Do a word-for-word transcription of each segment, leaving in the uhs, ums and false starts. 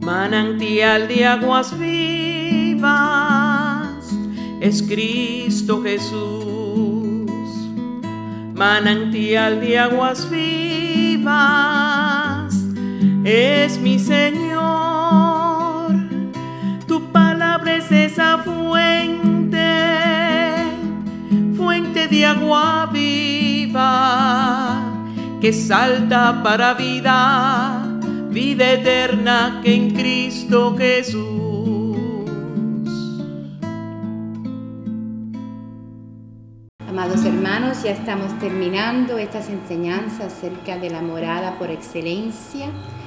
Manantial de aguas vivas es Cristo Jesús. Manantial de aguas vivas es mi Señor. Tu palabra es esa fuente, fuente de agua viva que salta para vida, vida eterna que en Cristo Jesús. Amados hermanos, ya estamos terminando estas enseñanzas acerca de la morada por excelencia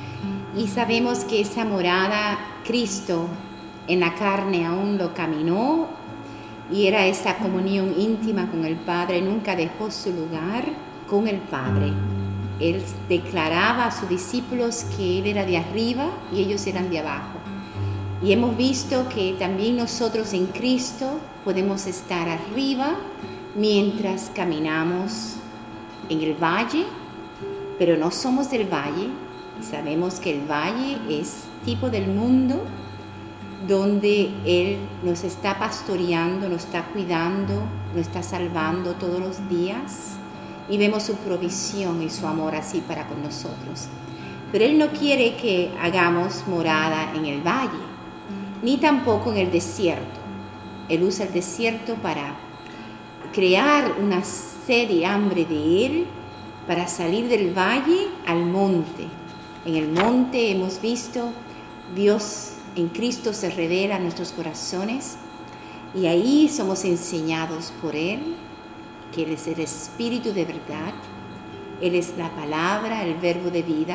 y sabemos que esa morada, Cristo en la carne aún lo caminó y era esa comunión íntima con el Padre, nunca dejó su lugar con el Padre. Él declaraba a sus discípulos que Él era de arriba y ellos eran de abajo. Y hemos visto que también nosotros en Cristo podemos estar arriba mientras caminamos en el valle, pero no somos del valle. Y sabemos que el valle es tipo del mundo donde Él nos está pastoreando, nos está cuidando, nos está salvando todos los días. Y vemos su provisión y su amor así para con nosotros. Pero Él no quiere que hagamos morada en el valle, ni tampoco en el desierto. Él usa el desierto para crear una sed y hambre de Él, para salir del valle al monte. En el monte hemos visto Dios en Cristo se revela a nuestros corazones y ahí somos enseñados por Él, que Él es el Espíritu de verdad, Él es la palabra, el verbo de vida,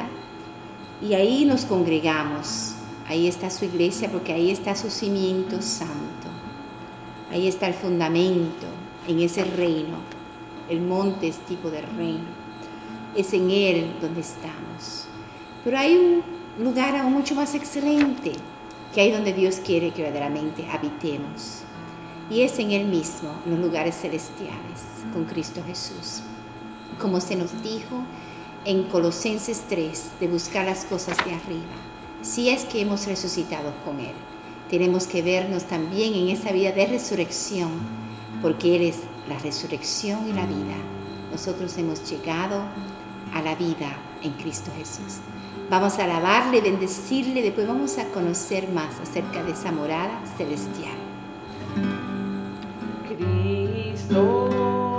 y ahí nos congregamos, ahí está su iglesia, porque ahí está su cimiento santo, ahí está el fundamento, en ese reino, el monte es tipo de reino, es en Él donde estamos. Pero hay un lugar aún mucho más excelente, que hay donde Dios quiere que verdaderamente habitemos, y es en Él mismo, en los lugares celestiales, con Cristo Jesús. Como se nos dijo en Colosenses tres, de buscar las cosas de arriba. Si es que hemos resucitado con Él, tenemos que vernos también en esa vida de resurrección, porque Él es la resurrección y la vida. Nosotros hemos llegado a la vida en Cristo Jesús. Vamos a alabarle, bendecirle, después vamos a conocer más acerca de esa morada celestial. Cristo,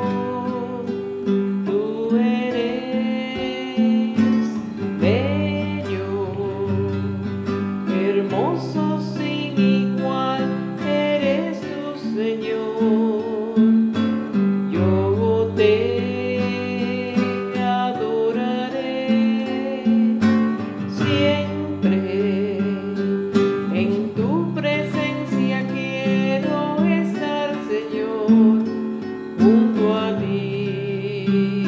tú eres bello, hermoso sin igual, eres tu Señor. Yo te adoraré siempre, en tu presencia quiero estar, Señor, junto a ti.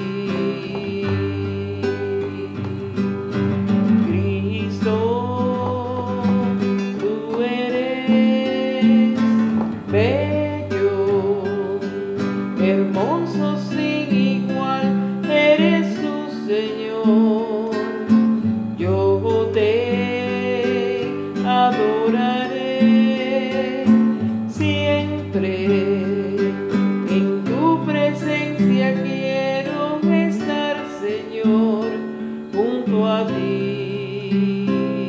Cristo, tú eres bello, hermoso sin igual, eres tu Señor. Yo te adoraré siempre, en tu presencia quiero estar, Señor, junto a ti.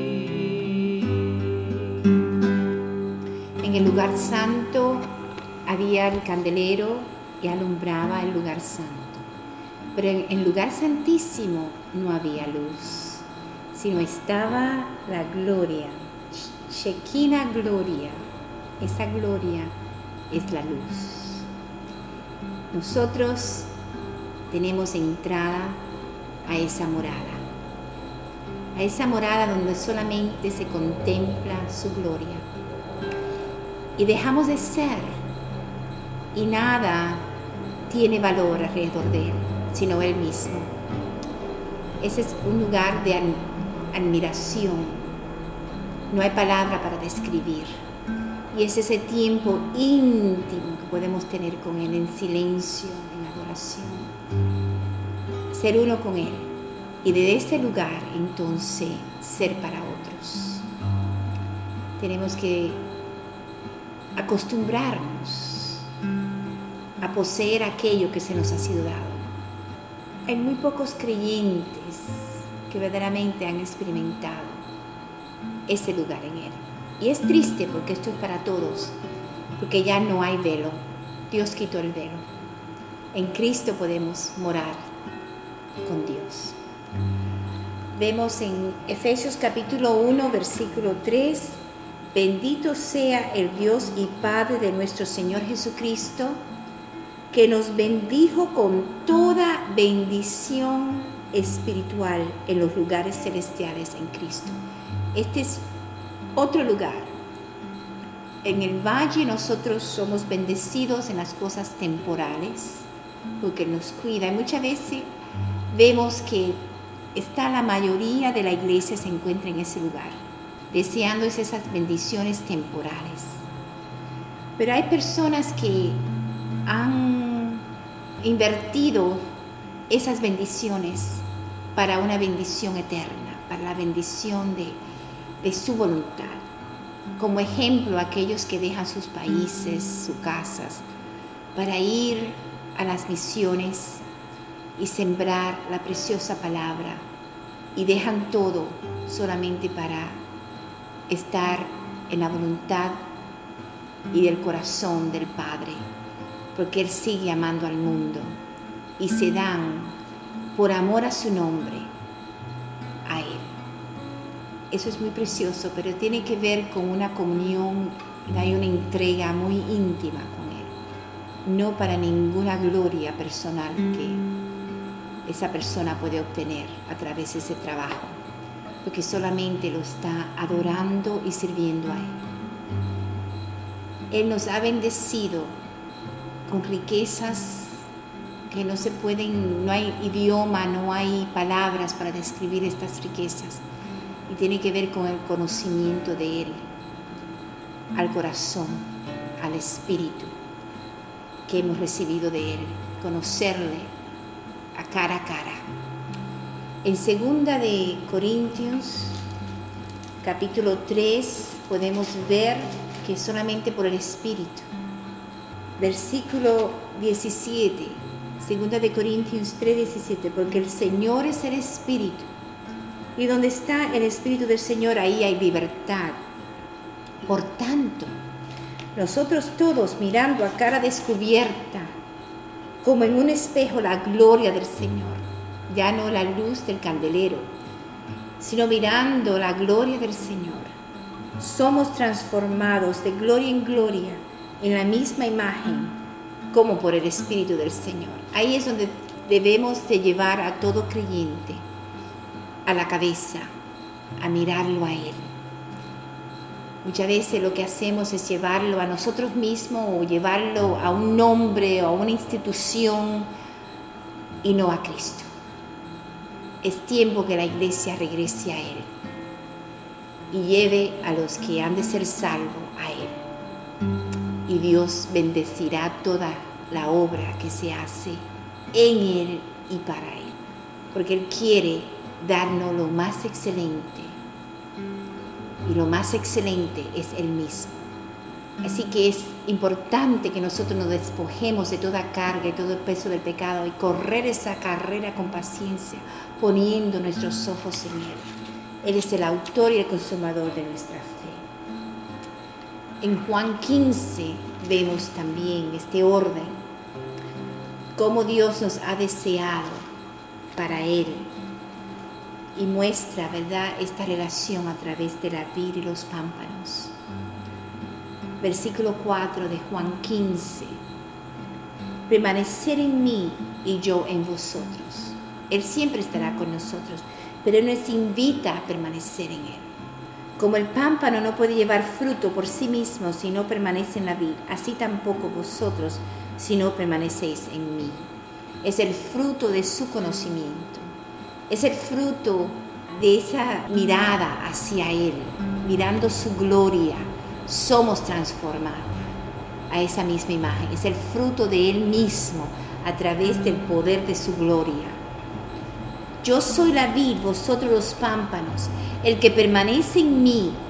En el lugar santo había el candelero que alumbraba el lugar santo. Pero en el lugar santísimo no había luz, sino estaba la gloria, Shekinah gloria. Esa gloria es la luz. Nosotros tenemos entrada a esa morada, a esa morada donde solamente se contempla su gloria. Y dejamos de ser, y nada tiene valor alrededor de Él, sino Él mismo. Ese es un lugar de admiración. No hay palabra para describir. Y es ese tiempo íntimo que podemos tener con Él en silencio, en adoración. Ser uno con Él. Y desde ese lugar, entonces, ser para otros. Tenemos que acostumbrarnos a poseer aquello que se nos ha sido dado. Hay muy pocos creyentes que verdaderamente han experimentado ese lugar en Él. Y es triste porque esto es para todos, porque ya no hay velo. Dios quitó el velo. En Cristo podemos morar con Dios. Vemos en Efesios capítulo uno, versículo tres, bendito sea el Dios y Padre de nuestro Señor Jesucristo, que nos bendijo con toda bendición espiritual en los lugares celestiales en Cristo. Este es otro lugar. En el valle nosotros somos bendecidos en las cosas temporales, porque nos cuida. Y muchas veces vemos que está la mayoría de la iglesia se encuentra en ese lugar, deseando esas bendiciones temporales. Pero hay personas que han invertido esas bendiciones para una bendición eterna, para la bendición de, de su voluntad. Como ejemplo, aquellos que dejan sus países, sus casas, para ir a las misiones y sembrar la preciosa palabra, y dejan todo solamente para estar en la voluntad y del corazón del Padre, porque Él sigue amando al mundo, y se dan por amor a su nombre a Él. Eso es muy precioso, pero tiene que ver con una comunión, hay una entrega muy íntima con Él, no para ninguna gloria personal que esa persona puede obtener a través de ese trabajo, porque solamente lo está adorando y sirviendo a Él. Él nos ha bendecido con riquezas que no se pueden, no hay idioma, no hay palabras para describir estas riquezas, y tiene que ver con el conocimiento de Él, al corazón, al espíritu que hemos recibido de Él, conocerle a cara a cara. En segunda de Corintios, capítulo tres, podemos ver que solamente por el Espíritu. Versículo diecisiete, segunda de Corintios tres, diecisiete, porque el Señor es el Espíritu, y donde está el Espíritu del Señor, ahí hay libertad. Por tanto, nosotros todos, mirando a cara descubierta, como en un espejo, la gloria del Señor, ya no la luz del candelero, sino mirando la gloria del Señor, somos transformados de gloria en gloria en la misma imagen, como por el Espíritu del Señor. Ahí es donde debemos de llevar a todo creyente a la cabeza, a mirarlo a Él. Muchas veces lo que hacemos es llevarlo a nosotros mismos o llevarlo a un nombre o a una institución y no a Cristo. Es tiempo que la iglesia regrese a Él y lleve a los que han de ser salvos a Él. Y Dios bendecirá toda la obra que se hace en Él y para Él, porque Él quiere darnos lo más excelente. Y lo más excelente es Él mismo. Así que es importante que nosotros nos despojemos de toda carga y todo el peso del pecado y correr esa carrera con paciencia, poniendo nuestros ojos en Él. Él es el autor y el consumador de nuestra fe. En Juan quince vemos también este orden, cómo Dios nos ha deseado para Él. Y muestra, ¿verdad?, esta relación a través de la vid y los pámpanos. Versículo cuatro de Juan quince. Permanecer en mí y yo en vosotros. Él siempre estará con nosotros, pero Él nos invita a permanecer en Él. Como el pámpano no puede llevar fruto por sí mismo si no permanece en la vid, así tampoco vosotros si no permanecéis en mí. Es el fruto de su conocimiento. Es el fruto de esa mirada hacia Él, mirando su gloria. Somos transformados a esa misma imagen. Es el fruto de Él mismo a través del poder de su gloria. Yo soy la vid, vosotros los pámpanos. El que permanece en mí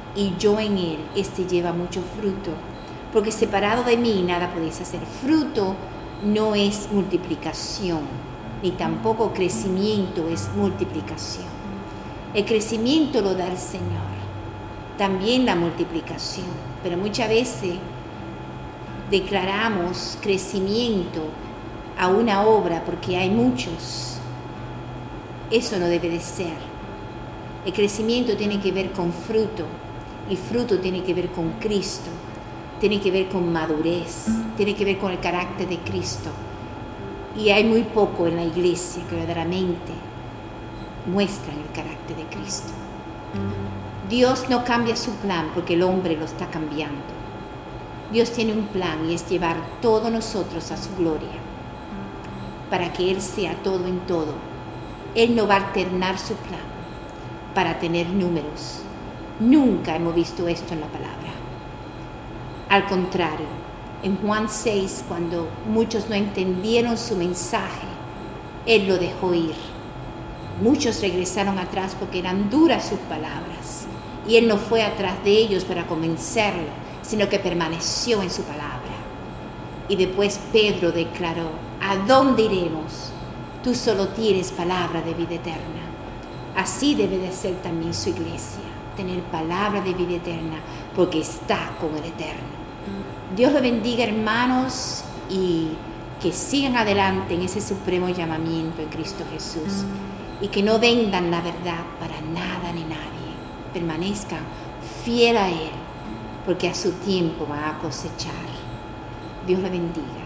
y yo en él, este lleva mucho fruto. Porque separado de mí nada podéis hacer. Fruto no es multiplicación, ni tampoco crecimiento es multiplicación. El crecimiento lo da el Señor, también la multiplicación. Pero muchas veces declaramos crecimiento a una obra porque hay muchos. Eso no debe de ser. El crecimiento tiene que ver con fruto, y fruto tiene que ver con Cristo, tiene que ver con madurez, tiene que ver con el carácter de Cristo. Y hay muy poco en la iglesia que verdaderamente muestran el carácter de Cristo. Dios no cambia su plan porque el hombre lo está cambiando. Dios tiene un plan y es llevar todos nosotros a su gloria, para que Él sea todo en todo. Él no va a alternar su plan para tener números. Nunca hemos visto esto en la palabra. Al contrario, en Juan seis, cuando muchos no entendieron su mensaje, Él lo dejó ir. Muchos regresaron atrás porque eran duras sus palabras, y Él no fue atrás de ellos para convencerlo, sino que permaneció en su palabra. Y después Pedro declaró: ¿a dónde iremos? Tú solo tienes palabra de vida eterna. Así debe de ser también su iglesia, tener palabra de vida eterna, porque está con el Eterno. Dios los bendiga, hermanos, y que sigan adelante en ese supremo llamamiento en Cristo Jesús, y que no vendan la verdad para nada ni nadie. Permanezcan fiel a Él, porque a su tiempo va a cosechar. Dios los bendiga.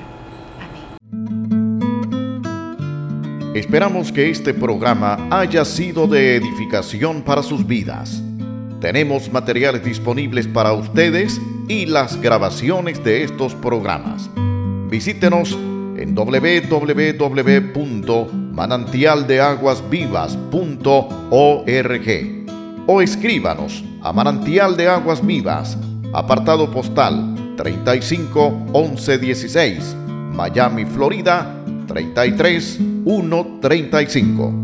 Amén. Esperamos que este programa haya sido de edificación para sus vidas. Tenemos materiales disponibles para ustedes y las grabaciones de estos programas. Visítenos en doble u doble u doble u punto manantial de aguas vivas punto org o escríbanos a Manantial de Aguas Vivas, apartado postal treinta y cinco once dieciséis, Miami, Florida treinta y tres mil ciento treinta y cinco.